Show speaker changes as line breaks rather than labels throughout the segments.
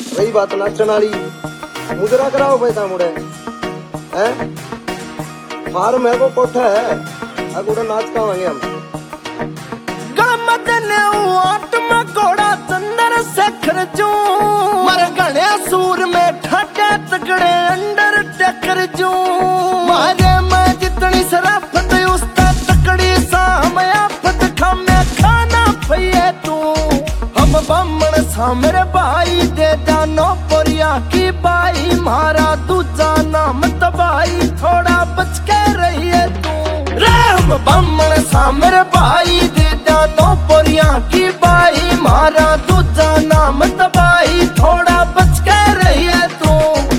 रही बात नाचन वाली, मुजरा कराओ पैसा मुड़े हैं। फार्म है वो कोठा है, अगुड़ा नाच कावांगे हम।
घोड़ा चंदर शेखर जू मर गणे सूर में ठाटे तगड़े अंडर टेकर जू मारे मैं जितनी शराफत उसका तकड़ी सामया फत खामे खाना फैये तू हम बम्मण सामरे भाई दे जानो पोरिया की बाई मारा दूजा नाम तबाई थोड़ा बच के रहिए तू रे हम बम्मण सामरे भाई दे जानो पोरिया की बाई मारा दूजा नाम तबाई थोड़ा बच के रहिए तू।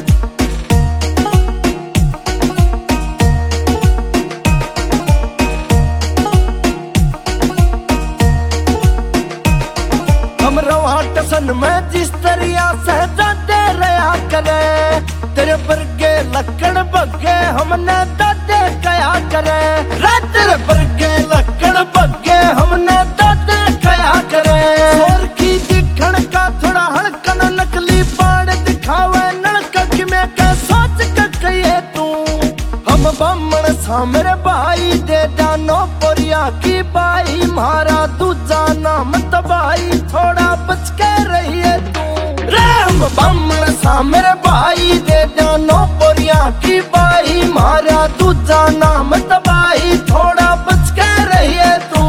हम रवाट सन में जिस तरिया सहजा दे रहा करे तेरे बरगे लकड़ बगे हमने दादे कया करे रे तेरे बरगे लकड़ बगे हमने दादे कया करे और की दिखण का थोड़ा हड़कन नकली पाड़ दिखावे नलका कि मैं क्या सोच के कहिए तू हम बम्मण सामरे भाई दे जानो पोरिया की बाई मारा दूजा नाम तबाई थोड़ा बच के रहिए तू रे हम बम्मण सामरे भाई दे जानो पोरिया की बाई मारा दूजा नाम तबाई थोड़ा बच के रहिए तू।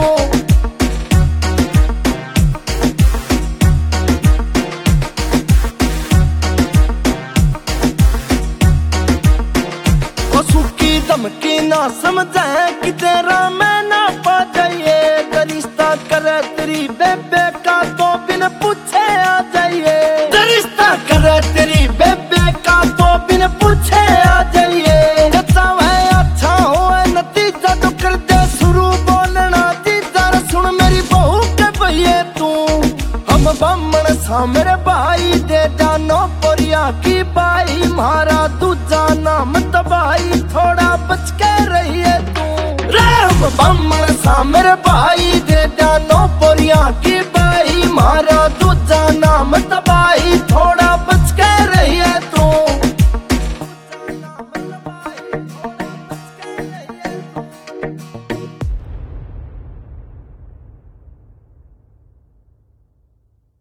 सुखी धमकी ना समझे कि तेरा मैं ना पा जाइए रिश्ता करे तेरी बेबे का तो बिन पूछे आ जाइए रिश्ता करे तेरी बेबे का तो बिन पूछे आ जाइए जैसा वह अच्छा हो नतीजा तो कर दे शुरू बोलना तीजा सुन मेरी बहू के भैये तू हम बम्मण सामरे भाई दे जानो पोरिया की बाई मारा दूजा नाम तबाई थोड़ा बच के रहिए तू रे हम बम्मण सामरे भाई दे जानो पोरिया की